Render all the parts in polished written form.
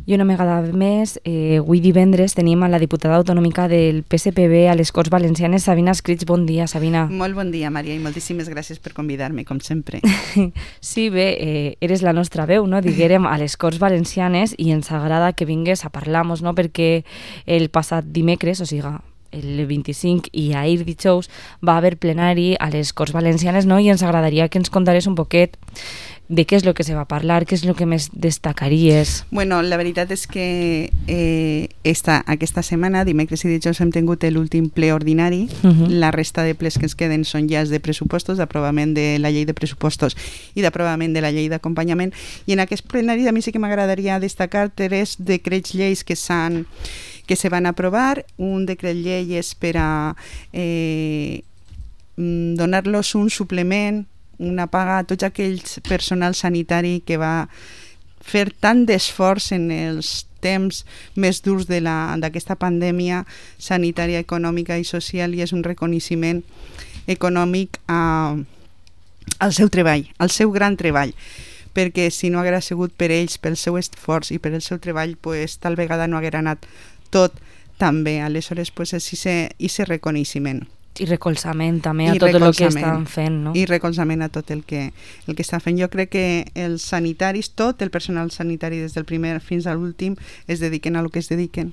I una vegada més, avui divendres tenim a la diputada autonòmica del PSPB a les Corts Valencianes, Sabina Escrits. Bon dia, Sabina. Molt bon dia, Maria, i moltíssimes gràcies per convidar-me, com sempre. Sí, bé, eres la nostra veu, no? Diguérem, a les Corts Valencianes, i ens agrada que vingues a parlar-nos, no? Perquè el passat dimecres, o sigui, el 25 i ahir dijous, va haver plenari a les Corts Valencianes, no? I ens agradaria que ens contares un poquet de què és el que se va parlar, què és el que més destacaries. Bueno, la veritat és que aquesta setmana, dimecres i dijous, hem tingut l'últim ple ordinari. La resta de plens que ens queden són ja de pressupostos, d'aprovament de la llei de pressupostos i d'aprovament de la llei d'acompanyament. I en aquest plenari a mi sí que m'agradaria destacar 3 decrets lleis que se van aprovar. Un decret llei és per a donar-los un suplement, una paga a tots aquells personal sanitari que va fer tant d'esforç en els temps més durs d'aquesta pandèmia sanitària, econòmica i social, i és un reconeixement econòmic al seu treball, al seu gran treball, perquè si no haguera sigut per ells, pel seu esforç i per el seu treball, pues, tal vegada no haguera anat tot tan bé. Aleshores, pues, és aquest reconeixement. I recolzament també a tot el que estan fent, no? I recolzament a tot el que estan fent. Jo crec que els sanitaris, tot el personal sanitari des del primer fins a l'últim, es dediquen a lo que es dediquen.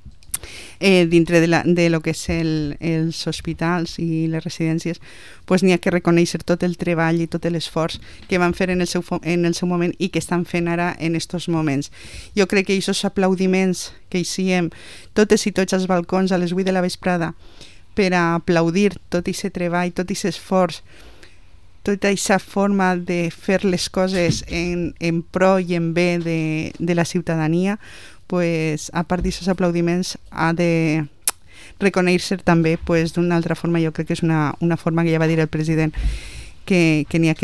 Dintre de lo que és els hospitals i les residències, pues n'hi ha que reconèixer tot el treball i tot l'esforç que van fer en el seu moment i que estan fent ara en estos moments. Jo crec que aquests aplaudiments que hiciem totes i tots als balcons a les 8 de la vesprada per a aplaudir tot aquest treball, tot aquest esforç, tota aquesta forma de fer les coses en pro i en bé de la ciutadania, pues, a part d'aquests aplaudiments ha de reconèixer també, pues, d'una altra forma. Jo crec que és una forma que ja va dir el president que n'hi ha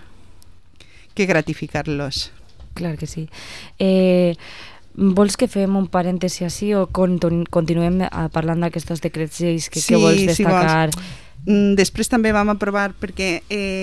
que gratificar-los. Clar que sí. Vols que fem un parèntesi així o continuem parlant d'aquests decrets lleis que vols destacar? Sí, si vols. Després també vam aprovar, perquè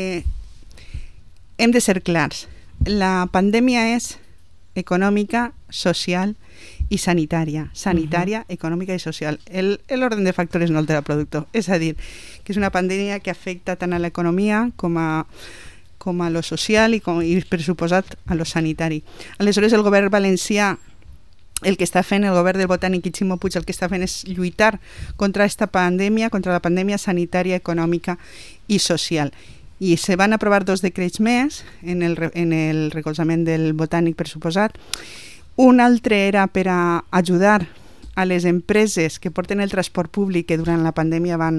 hem de ser clars. La pandèmia és econòmica, social i sanitària. Sanitària, econòmica i social. L'ordre de factores no altera el productor. És a dir, que és una pandèmia que afecta tant a l'economia com a lo social i per suposat a lo sanitari. Aleshores, el govern valencià, el que està fent, el govern del Botànic i Ximo Puig, el que està fent és lluitar contra aquesta pandèmia, contra la pandèmia sanitària, econòmica i social. I se van aprovar 2 decrets més en el recolzament del Botànic, per suposat. Un altre era per a ajudar a les empreses que porten el transport públic, que durant la pandèmia van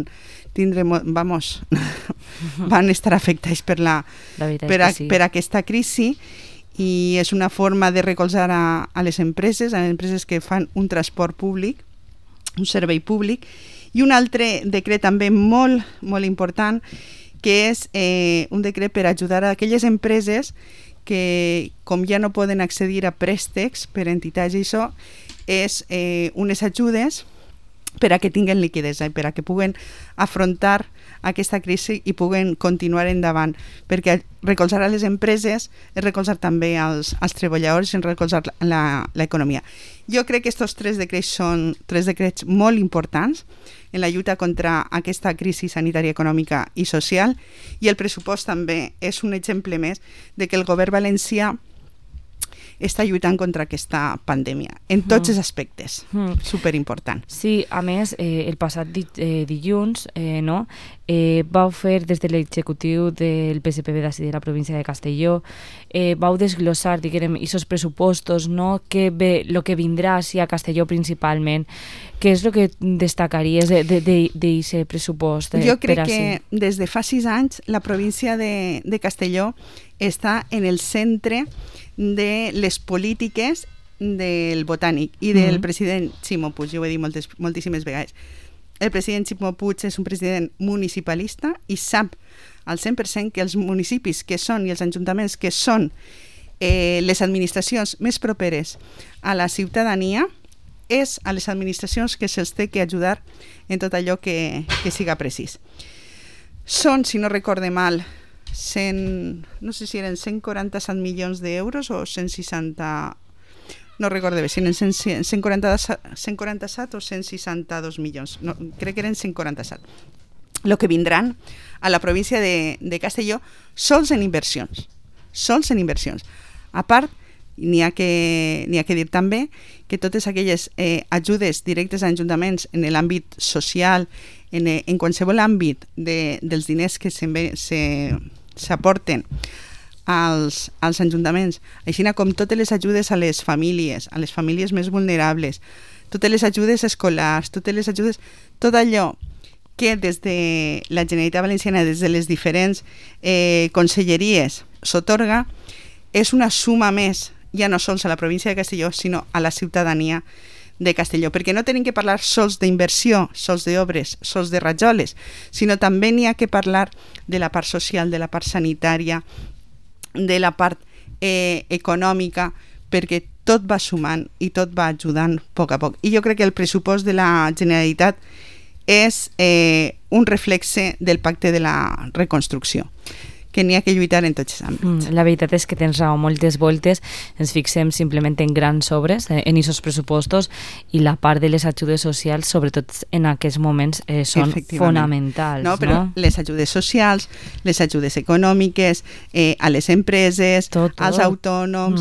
estar afectats per aquesta crisi, i és una forma de recolzar a les empreses que fan un transport públic, un servei públic. I un altre decret també molt, molt important, que és un decret per ajudar a aquelles empreses que, com ja no poden accedir a préstecs per entitats, i això és unes ajudes per a que tinguin liquiditat, per a que puguen afrontar aquesta crisi i puguen continuar endavant, perquè recolzar a les empreses és recolzar també als treballadors i recolzar l'economia. Jo crec que aquests 3 decrets són 3 decrets molt importants en la lluita contra aquesta crisi sanitària, econòmica i social, i el pressupost també és un exemple més de que el govern valencià està lluitant contra aquesta pandèmia, en tots els aspectes, superimportant. Sí, a més, el passat dilluns, vau fer des de l'executiu del PSPB de la província de Castelló, vau desglossar, diguem, aquests pressupostos, no? El que vindrà a Castelló principalment. Què és el que destacaries d'aquest pressupost? Jo crec que des de fa 6 anys la província de Castelló està en el centre de les polítiques del Botànic i del president Ximo Puig. Jo ho he dit moltíssimes vegades. El president Ximo Puig és un president municipalista i sap al 100% que els municipis que són i els ajuntaments que són les administracions més properes a la ciutadania és a les administracions que se'ls té que ajudar en tot allò que siga precís. Són, si no recorde mal, no sé si eren 147 milions d'euros o 160 no recordo bé si eren 147 o 162 milions, no, crec que eren 147, el que vindran a la província de Castelló sols en inversions. A part, n'hi ha que dir també que totes aquelles ajudes directes a ajuntaments en l'àmbit social, en qualsevol àmbit dels diners que s'aporten als ajuntaments, així com totes les ajudes a les famílies més vulnerables, totes les ajudes escolars, tot allò que des de la Generalitat Valenciana, des de les diferents conselleries s'atorga, és una suma més, ja no sols a la província de Castelló, sinó a la ciutadania de Castelló, perquè no tenim que parlar sols d'inversió, sols d'obres, sols de rajoles, sinó també n'hi ha que parlar de la part social, de la part sanitària, de la part econòmica, perquè tot va sumant i tot va ajudant a poc a poc. I jo crec que el pressupost de la Generalitat és un reflexe del pacte de la reconstrucció, que n'hi ha que lluitar en tots els àmbits. La veritat és que tens raó, moltes voltes ens fixem simplement en grans obres, en aquests pressupostos, i la part de les ajudes socials, sobretot en aquests moments, són fonamentals. No, però les ajudes socials, les ajudes econòmiques, a les empreses, als autònoms,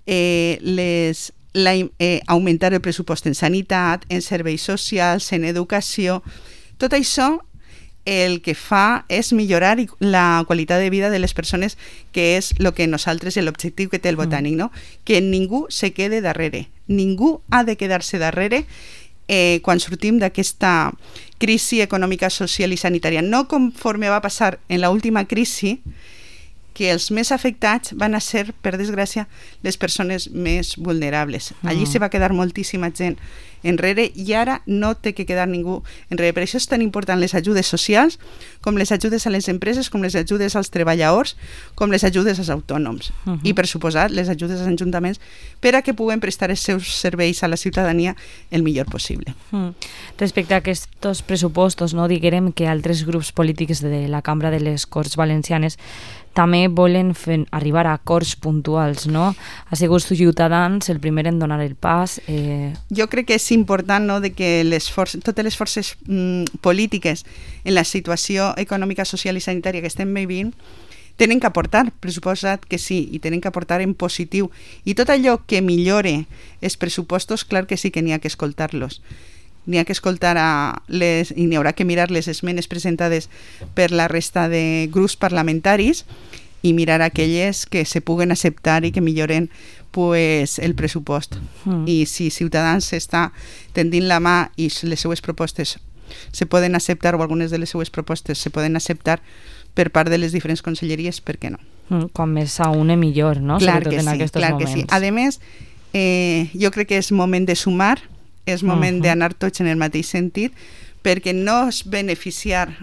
augmentar el pressupost en sanitat, en serveis socials, en educació, tot això el que fa és millorar la qualitat de vida de les persones, que és el que nosaltres, l'objectiu que té el Botànic, no? Que ningú se quede darrere, ningú ha de quedar-se darrere quan sortim d'aquesta crisi econòmica, social i sanitària. No conforme va passar en l'última crisi, que els més afectats van a ser, per desgràcia, les persones més vulnerables. Allí se va quedar moltíssima gent enrere i ara no té que quedar ningú enrere. Per això és tan important les ajudes socials, com les ajudes a les empreses, com les ajudes als treballadors, com les ajudes als autònoms. I, per suposat, les ajudes als ajuntaments per a que puguen prestar els seus serveis a la ciutadania el millor possible. Respecte a aquests pressupostos, no diguem que altres grups polítics de la Cambra de les Corts Valencianes també volen arribar a acords puntuals, no? Ha sigut Ciutadans el primer en donar el pas. Jo crec que és important, no?, de que totes les forces polítiques en la situació econòmica, social i sanitària que estem vivint tenen que aportar, pressuposat que sí, i tenen que aportar en positiu. I tot allò que millore els pressupostos, clar que sí que n'hi ha que escoltar-los. N'hi ha que escoltar i n'hi haurà que mirar les esmenes presentades per la resta de grups parlamentaris i mirar aquelles que se puguen acceptar i que milloren el pressupost. I si Ciutadans està tendint la mà i les seues propostes se poden acceptar, o algunes de les seues propostes se poden acceptar per part de les diferents conselleries, per què no? Com més a una millor, no? Clar que sí. A més, jo crec que és moment de sumar, és moment d'anar tots en el mateix sentit, perquè no és beneficiar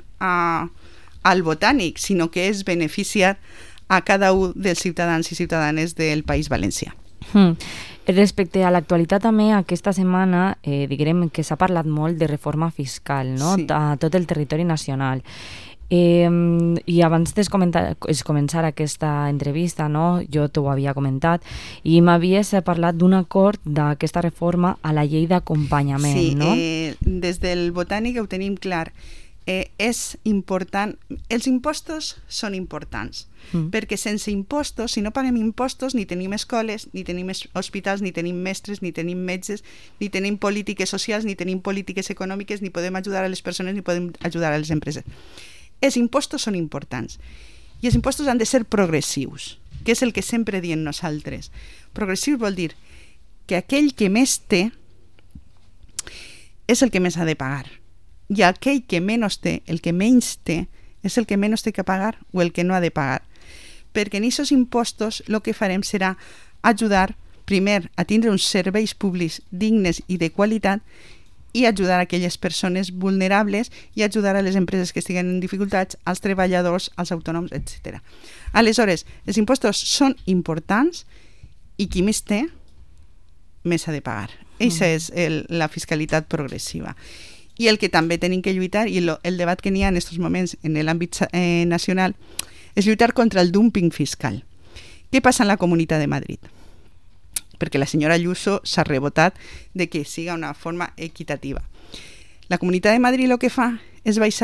al Botànic, sinó que és beneficiar a cada un dels ciutadans i ciutadanes del País Valencià. Respecte a l'actualitat també, aquesta setmana diguem que s'ha parlat molt de reforma fiscal, no? Sí. A tot el territori nacional. I abans de començar aquesta entrevista, no, jo t'ho havia comentat i m'havies parlat d'un acord d'aquesta reforma a la llei d'acompanyament, no? Sí, des del Botànic ho tenim clar. És important, els impostos són importants, perquè sense impostos, si no paguem impostos, ni tenim escoles, ni tenim hospitals, ni tenim mestres, ni tenim metges, ni tenim polítiques socials, ni tenim polítiques econòmiques, ni podem ajudar a les persones, ni podem ajudar a les empreses. Els impostos són importants i els impostos han de ser progressius, que és el que sempre diem nosaltres. Progressius vol dir que aquell que més té és el que més ha de pagar i aquell que menys té, el que menys té, és el que menys té que pagar o el que no ha de pagar. Perquè en aquests impostos el que farem serà ajudar primer a tindre uns serveis públics dignes i de qualitat i ajudar a aquelles persones vulnerables i ajudar a les empreses que estiguen en dificultats, als treballadors, als autònoms, etc. Aleshores, els impostos són importants i qui més té, més ha de pagar. Això és la fiscalitat progressiva. I el que també tenim que lluitar, i el debat que n'hi ha en aquests moments en l'àmbit nacional, és lluitar contra el dumping fiscal. Què passa en la Comunitat de Madrid? perquè la senyora Ayuso s'ha rebotat de que siga una forma equitativa. La Comunitat de Madrid el que fa és baixar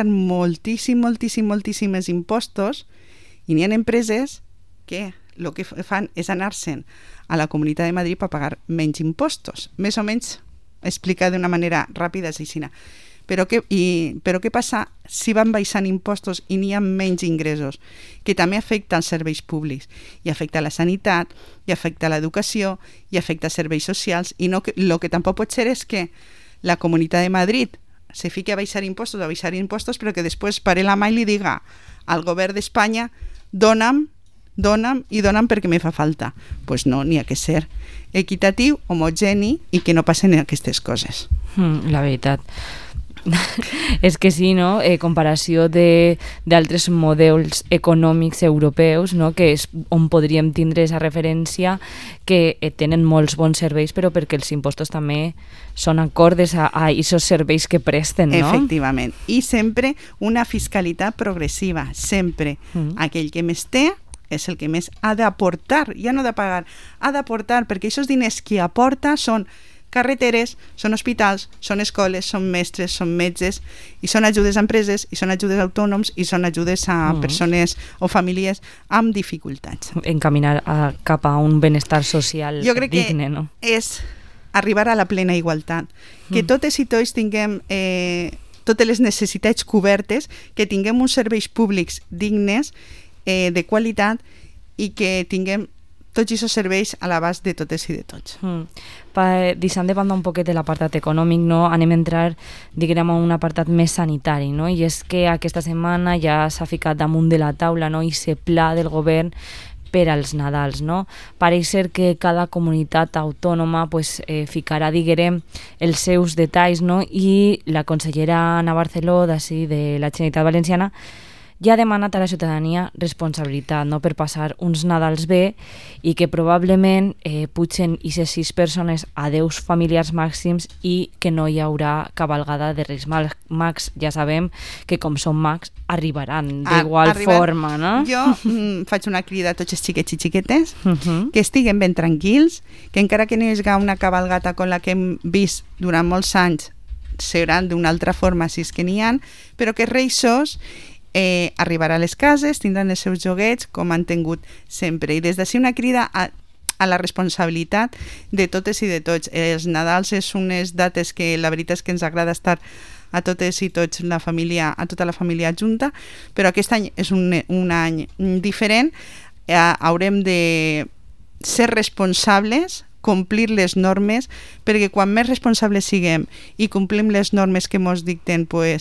moltíssims impostos i n'hi ha empreses que el que fan és anar-se'n a la Comunitat de Madrid per pagar menys impostos. Més o menys explicat d'una manera ràpida és així. Però què passa si van baixant impostos i n'hi ha menys ingressos? Que també afecta els serveis públics, i afecta la sanitat, i afecta l'educació, i afecta serveis socials, i el que tampoc pot ser és que la Comunitat de Madrid se fique a baixar impostos, però que després pare la mà i li diga al govern d'Espanya dona'm perquè me fa falta. Doncs no, n'hi ha que ser equitatiu, homogeni i que no passen aquestes coses. La veritat. És que sí, no? Comparació d'altres models econòmics europeus, no? Que és on podríem tindre aquesta referència, que tenen molts bons serveis, però perquè els impostos també són acordes a aquests serveis que presten, no? Efectivament. I sempre una fiscalitat progressiva, sempre. Aquell que més té és el que més ha d'aportar, ja no de pagar, ha d'aportar, perquè aquests diners que aporta són carreteres, són hospitals, són escoles, són mestres, són metges, i són ajudes a empreses, i són ajudes a autònoms, i són ajudes a persones o famílies amb dificultats. Encaminar cap a un benestar social digne, no? Jo crec que és arribar a la plena igualtat, que totes i tots tinguem totes les necessitats cobertes, que tinguem uns serveis públics dignes, de qualitat, i que tinguem tots aquests serveis a l'abast de totes i de tots. Deixant de banda un poquet de l'apartat econòmic, no? Anem a entrar, diguem, a un apartat més sanitari, no? I és que aquesta setmana ja s'ha ficat damunt de la taula, no? I aquest pla del govern per als Nadals, no? Pareix ser que cada comunitat autònoma ficarà, diguem, els seus detalls, no? I la consellera Ana Barceló, d'ací, de la Generalitat Valenciana, ja ha demanat a la ciutadania responsabilitat, no?, per passar uns Nadals bé, i que probablement pugen aquestes 6 persones a 10 familiars màxims i que no hi haurà cavalgada de Reis Mags. Ja sabem que com són mags arribaran d'igual forma, no? Jo faig una crida a tots els xiquets i xiquetes que estiguen ben tranquils, que encara que no hi hagi una cavalgata com la que hem vist durant molts anys, seran d'una altra forma si és que n'hi ha, però que Reixos arribarà a les cases, tindran els seus joguets com han tingut sempre, i des d'ací una crida a la responsabilitat de totes i de tots. Els Nadals és unes dates que la veritat és que ens agrada estar a totes i tots, a tota la família junta, però aquest any és un any diferent. Haurem de ser responsables, complir les normes, perquè quan més responsables siguem i complim les normes que ens dicten,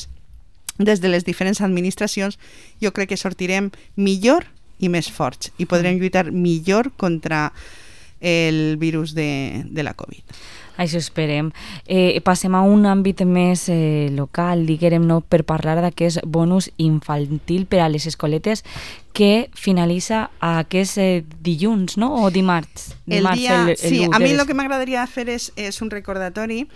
des de les diferents administracions, jo crec que sortirem millor i més forts i podrem lluitar millor contra el virus de la Covid. Això esperem. Passem a un àmbit més local, diguem, no, per parlar d'aquest bonus infantil per a les escoletes que finalitza aquest dilluns, no? O dimarts? Sí, a mi el que m'agradaria fer és un recordatori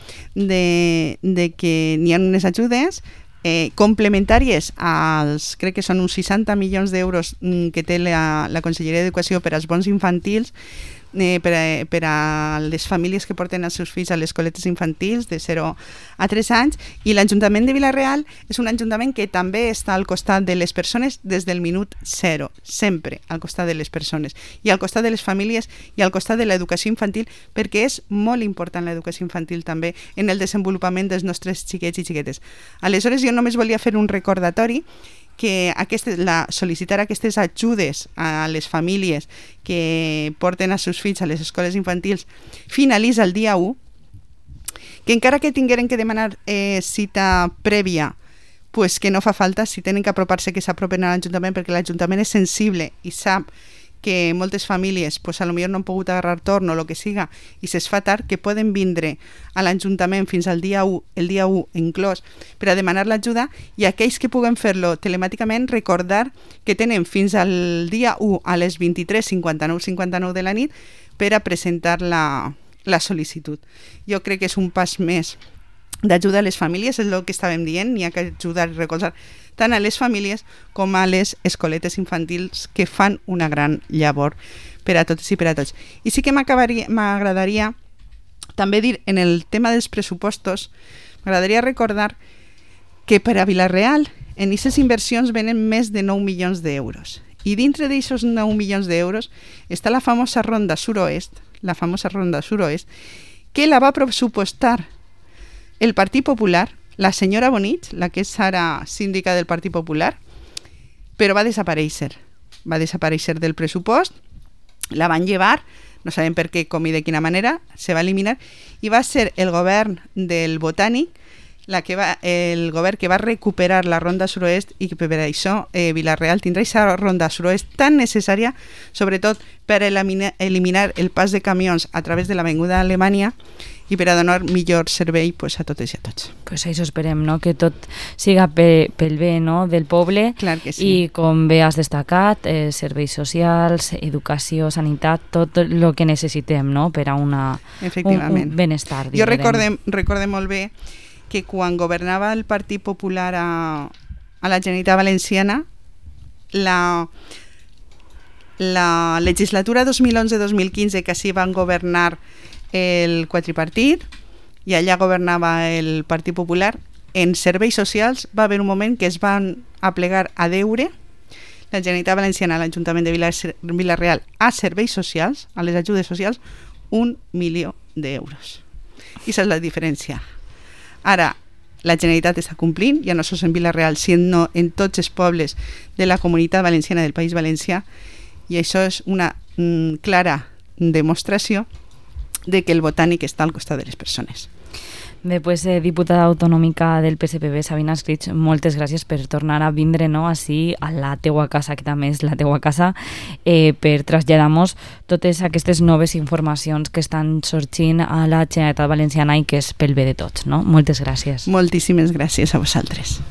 de que n'hi ha unes ajudes complementàries als, crec que són uns 60 milions d'euros que té la Conselleria d'Educació per als bons infantils, per a les famílies que porten els seus fills a les escoletes infantils de 0 a 3 anys, i l'Ajuntament de Vila-real és un ajuntament que també està al costat de les persones des del minut 0, sempre al costat de les persones i al costat de les famílies i al costat de l'educació infantil, perquè és molt important l'educació infantil també en el desenvolupament dels nostres xiquets i xiquetes. Aleshores jo només volia fer un recordatori que sol·licitar aquestes ajudes a les famílies que porten els seus fills a les escoles infantils finalitza el dia 1, que encara que tingueren que demanar cita prèvia, que no fa falta, si tenen que apropar-se, que s'apropen a l'Ajuntament, perquè l'Ajuntament és sensible i sap que moltes famílies a lo millor no han pogut agarrar torn o el que siga i se'ls fa tard, que poden vindre a l'Ajuntament fins al dia 1, el dia 1 inclòs, per a demanar l'ajuda, i aquells que puguen fer-lo telemàticament recordar que tenen fins al dia 1 a les 23:59 de la nit per a presentar la sol·licitud. Jo crec que és un pas més d'ajuda a les famílies, és el que estàvem dient, n'hi ha que ajudar i recolzar tant a les famílies com a les escoletes infantils que fan una gran llavor per a totes i per a tots. I sí que m'agradaria també dir, en el tema dels pressupostos, m'agradaria recordar que per a Vila-real en aquestes inversions venen més de 9 milions d'euros. I dintre d'aquests 9 milions d'euros està la famosa Ronda Suroest, que la va pressupostar el Partit Popular, la senyora Bonich, la que és ara síndica del Partit Popular, però va desaparèixer del pressupost, la van llevar, no sabem per què, com i de quina manera, se va eliminar, i va ser el govern del Botànic el govern que va recuperar la Ronda Suroest i que per això Vila-real tindrà aquesta Ronda Suroest tan necessària, sobretot per eliminar el pas de camions a través de l'Avinguda Alemanya i per a donar millor servei a totes i a tots. Pues això esperem, no? Que tot siga pel bé, no? Del poble. Clar que sí. I com bé has destacat, serveis socials, educació, sanitat, tot el que necessitem, no? Per a un benestar. Jo recorde molt bé que quan governava el Partit Popular a la Generalitat Valenciana, la legislatura 2011-2015, que així van governar el quadripartit i allà governava el Partit Popular, en serveis socials va haver un moment que es van aplegar a deure la Generalitat Valenciana, l'Ajuntament de Vila-real, a serveis socials, a les ajudes socials, 1 milió d'euros. I aquesta és la diferència. Ara, la Generalitat està complint, ja no sols en Vila-real, sinó en tots els pobles de la Comunitat Valenciana del País Valencià, i això és una clara demostració de que el Botànic està al costat de les persones. Bé, pues, diputada autonòmica del PSPB, Sabina Escrig, moltes gràcies per tornar a vindre, no, així a la teua casa, que també és la teua casa, per traslladar-nos totes aquestes noves informacions que estan sorgint a la Generalitat Valenciana i que és pel bé de tots, no? Moltes gràcies. Moltíssimes gràcies a vosaltres.